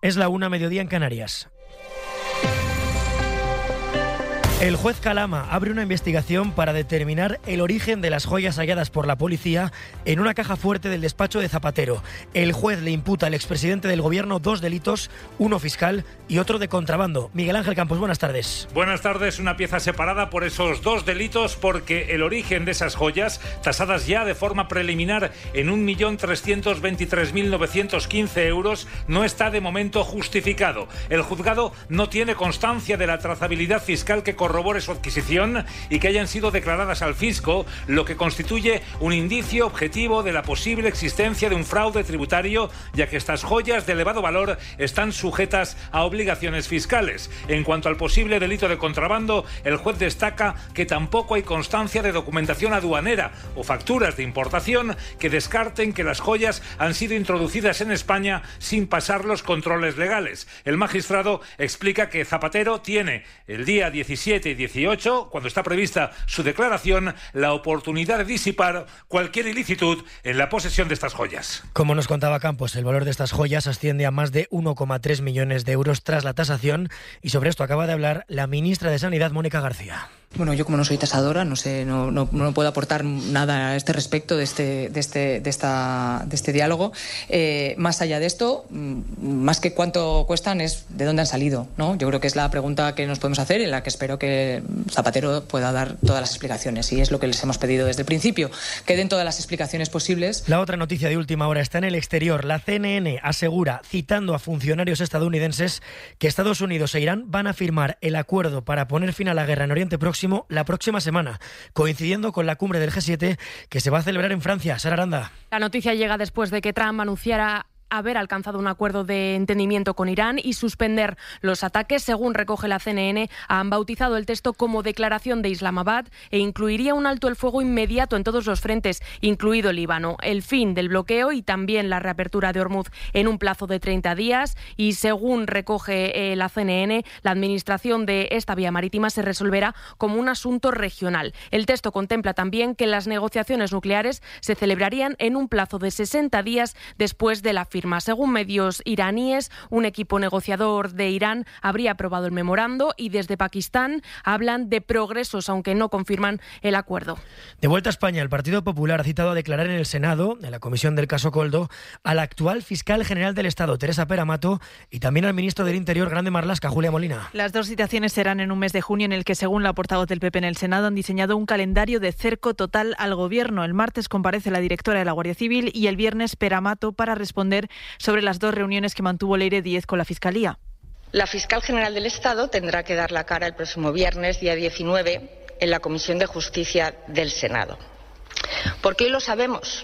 Es la 1:00, mediodía en Canarias. El juez Calama abre una investigación para determinar el origen de las joyas halladas por la policía en una caja fuerte del despacho de Zapatero. El juez le imputa al expresidente del gobierno 2 delitos, uno fiscal y otro de contrabando. Miguel Ángel Campos, buenas tardes. Buenas tardes, una pieza separada por esos 2 delitos porque el origen de esas joyas, tasadas ya de forma preliminar en 1.323.915 euros, no está de momento justificado. El juzgado no tiene constancia de la trazabilidad fiscal que corrobore su adquisición y que hayan sido declaradas al fisco, lo que constituye un indicio objetivo de la posible existencia de un fraude tributario, ya que estas joyas de elevado valor están sujetas a obligaciones fiscales. En cuanto al posible delito de contrabando, el juez destaca que tampoco hay constancia de documentación aduanera o facturas de importación que descarten que las joyas han sido introducidas en España sin pasar los controles legales. El magistrado explica que Zapatero tiene el día 17 y 18, cuando está prevista su declaración, la oportunidad de disipar cualquier ilicitud en la posesión de estas joyas. Como nos contaba Campos, el valor de estas joyas asciende a más de 1,3 millones de euros tras la tasación, y sobre esto acaba de hablar la ministra de Sanidad, Mónica García. Bueno, yo como no soy tasadora, no puedo aportar nada a este respecto de este diálogo. Más allá de esto, más que cuánto cuestan, es de dónde han salido, ¿no? Yo creo que es la pregunta que nos podemos hacer, en la que espero que Zapatero pueda dar todas las explicaciones, y es lo que les hemos pedido desde el principio, que den todas las explicaciones posibles. La otra noticia de última hora está en el exterior. La CNN asegura, citando a funcionarios estadounidenses, que Estados Unidos e Irán van a firmar el acuerdo para poner fin a la guerra en Oriente Próximo la próxima semana, coincidiendo con la cumbre del G7 que se va a celebrar en Francia. Sara Aranda. La noticia llega después de que Trump anunciara haber alcanzado un acuerdo de entendimiento con Irán y suspender los ataques. Según recoge la CNN, han bautizado el texto como Declaración de Islamabad e incluiría un alto el fuego inmediato en todos los frentes, incluido el Líbano, el fin del bloqueo y también la reapertura de Hormuz en un plazo de 30 días. Y según recoge la CNN, la administración de esta vía marítima se resolverá como un asunto regional. El texto contempla también que las negociaciones nucleares se celebrarían en un plazo de 60 días después de la firma. Según medios iraníes, un equipo negociador de Irán habría aprobado el memorando y desde Pakistán hablan de progresos, aunque no confirman el acuerdo. De vuelta a España, el Partido Popular ha citado a declarar en el Senado, en la comisión del caso Koldo, al actual fiscal general del Estado, Teresa Peramato, y también al ministro del Interior, Grande Marlaska, Julia Molina. Las 2 citaciones serán en un mes de junio, en el que, según la portavoz del PP en el Senado, han diseñado un calendario de cerco total al Gobierno. El martes comparece la directora de la Guardia Civil y el viernes Peramato para responder sobre las 2 reuniones que mantuvo Leire Díez con la Fiscalía. La fiscal general del Estado tendrá que dar la cara el próximo viernes, día 19, en la Comisión de Justicia del Senado. Porque hoy lo sabemos.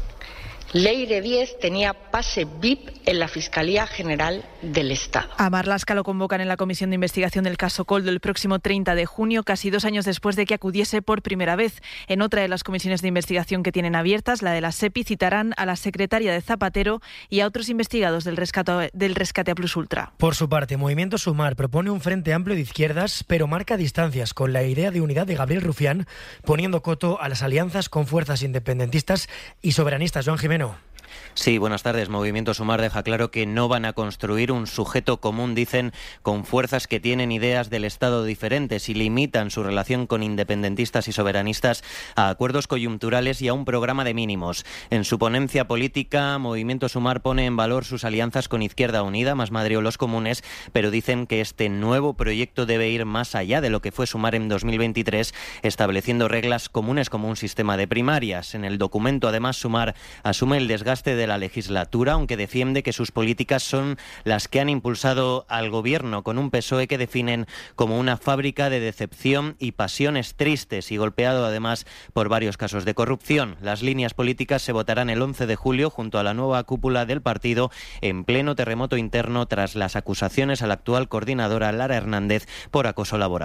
Leire Díez tenía pase VIP en la Fiscalía General del Estado. A Marlaska lo convocan en la Comisión de Investigación del caso Koldo el próximo 30 de junio, casi 2 años después de que acudiese por primera vez. En otra de las comisiones de investigación que tienen abiertas, la de la SEPI, citarán a la secretaria de Zapatero y a otros investigados del rescate a Plus Ultra. Por su parte, Movimiento Sumar propone un frente amplio de izquierdas, pero marca distancias con la idea de unidad de Gabriel Rufián, poniendo coto a las alianzas con fuerzas independentistas y soberanistas. Joan Jimeno. Sí, buenas tardes. Movimiento Sumar deja claro que no van a construir un sujeto común, dicen, con fuerzas que tienen ideas del Estado diferentes y limitan su relación con independentistas y soberanistas a acuerdos coyunturales y a un programa de mínimos. En su ponencia política, Movimiento Sumar pone en valor sus alianzas con Izquierda Unida, Más Madrid o Los Comunes, pero dicen que este nuevo proyecto debe ir más allá de lo que fue Sumar en 2023, estableciendo reglas comunes como un sistema de primarias. En el documento, además, Sumar asume el desgaste de la legislatura, aunque defiende que sus políticas son las que han impulsado al gobierno, con un PSOE que definen como una fábrica de decepción y pasiones tristes y golpeado además por varios casos de corrupción. Las líneas políticas se votarán el 11 de julio junto a la nueva cúpula del partido en pleno terremoto interno tras las acusaciones a la actual coordinadora Lara Hernández por acoso laboral.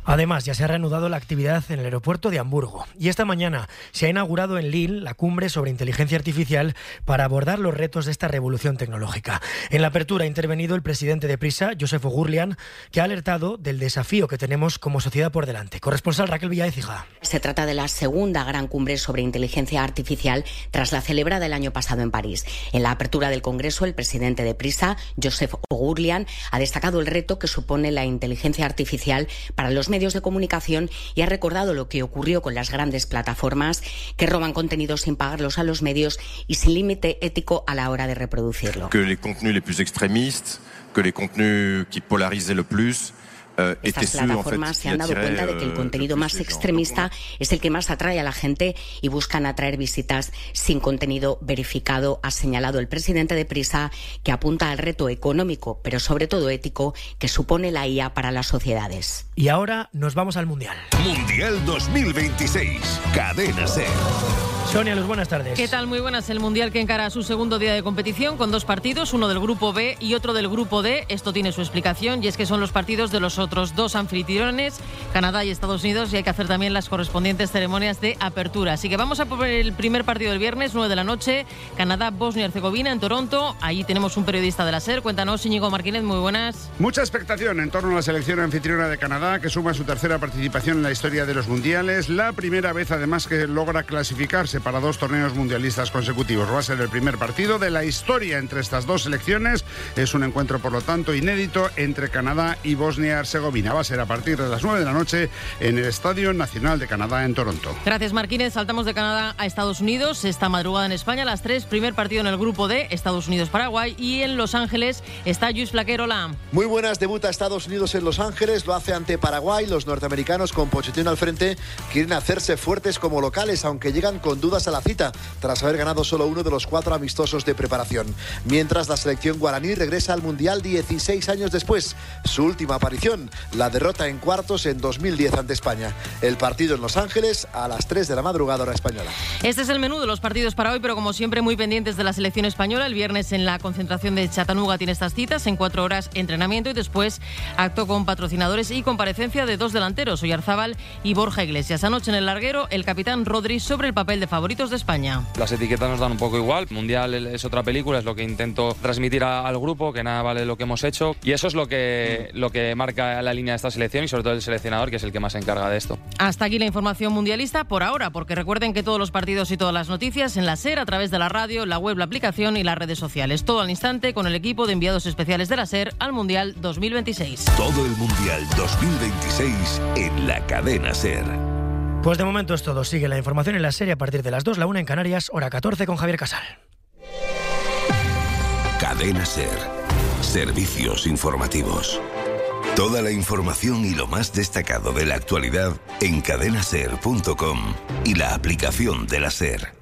Además, ya se ha reanudado la actividad en el aeropuerto de Hamburgo. Y esta mañana se ha inaugurado en Lille la cumbre sobre inteligencia artificial para abordar los retos de esta revolución tecnológica. En la apertura ha intervenido el presidente de Prisa, Joseph Oghurlian, que ha alertado del desafío que tenemos como sociedad por delante. Corresponsal Raquel Villaécija. Se trata de la segunda gran cumbre sobre inteligencia artificial tras la celebrada el año pasado en París. En la apertura del Congreso, el presidente de Prisa, Joseph Oghurlian, ha destacado el reto que supone la inteligencia artificial para los medios de comunicación y ha recordado lo que ocurrió con las grandes plataformas que roban contenidos sin pagarlos a los medios y sin límite ético a la hora de reproducirlo. Que les contenus les plus extremistes, que les contenus qui polarisaient le plus. Estas plataformas se han dado cuenta de que el contenido más extremista es el que más atrae a la gente y buscan atraer visitas sin contenido verificado, ha señalado el presidente de Prisa, que apunta al reto económico, pero sobre todo ético, que supone la IA para las sociedades. Y ahora nos vamos al Mundial. Mundial 2026, Cadena SER. Sonia Luz, buenas tardes. ¿Qué tal? Muy buenas. El Mundial que encara su segundo día de competición con dos partidos, uno del Grupo B y otro del Grupo D. Esto tiene su explicación y es que son los partidos de los otros dos anfitriones, Canadá y Estados Unidos, y hay que hacer también las correspondientes ceremonias de apertura. Así que vamos a por el primer partido del viernes, 9 de la noche, Canadá-Bosnia-Herzegovina en Toronto. Ahí tenemos un periodista de la SER. Cuéntanos, Íñigo Martínez, muy buenas. Mucha expectación en torno a la selección anfitriona de Canadá, que suma su tercera participación en la historia de los mundiales. La primera vez, además, que logra clasificarse para dos torneos mundialistas consecutivos. Va a ser el primer partido de la historia entre estas dos selecciones. Es un encuentro, por lo tanto, inédito entre Canadá y Bosnia-Herzegovina. Va a ser a partir de las 9 de la noche en el Estadio Nacional de Canadá en Toronto. Gracias, Martínez. Saltamos de Canadá a Estados Unidos. Esta madrugada en España a las 3, primer partido en el Grupo D, Estados Unidos-Paraguay. Y en Los Ángeles está Lluís Flaquer. Hola. Muy buenas. Debuta Estados Unidos en Los Ángeles. Lo hace ante Paraguay. Los norteamericanos, con Pochettino al frente, quieren hacerse fuertes como locales, aunque llegan con dudas a la cita tras haber ganado solo uno de los 4 amistosos de preparación. Mientras la selección guaraní regresa al Mundial 16 años después. Su última aparición, la derrota en cuartos en 2010 ante España. El partido en Los Ángeles a las 3 de la madrugada hora española. Este es el menú de los partidos para hoy, pero como siempre muy pendientes de la selección española. El viernes en la concentración de Chattanooga tiene estas citas, en 4 horas entrenamiento y después acto con patrocinadores y comparecencia de 2 delanteros, Oyarzábal y Borja Iglesias. Anoche en el larguero, el capitán Rodri sobre el papel de favoritos de España. Las etiquetas nos dan un poco igual. Mundial es otra película, es lo que intento transmitir al grupo, que nada vale lo que hemos hecho, y eso es lo que marca la línea de esta selección y sobre todo el seleccionador, que es el que más se encarga de esto. Hasta aquí la información mundialista por ahora, porque recuerden que todos los partidos y todas las noticias en la SER, a través de la radio, la web, la aplicación y las redes sociales. Todo al instante con el equipo de enviados especiales de la SER al Mundial 2026. Todo el Mundial 2026 en la Cadena SER. Pues de momento es todo. Sigue la información en la serie a partir de las 2, la 1 en Canarias, hora 14 con Javier Casal. Cadena SER. Servicios informativos. Toda la información y lo más destacado de la actualidad en cadenaser.com y la aplicación de la SER.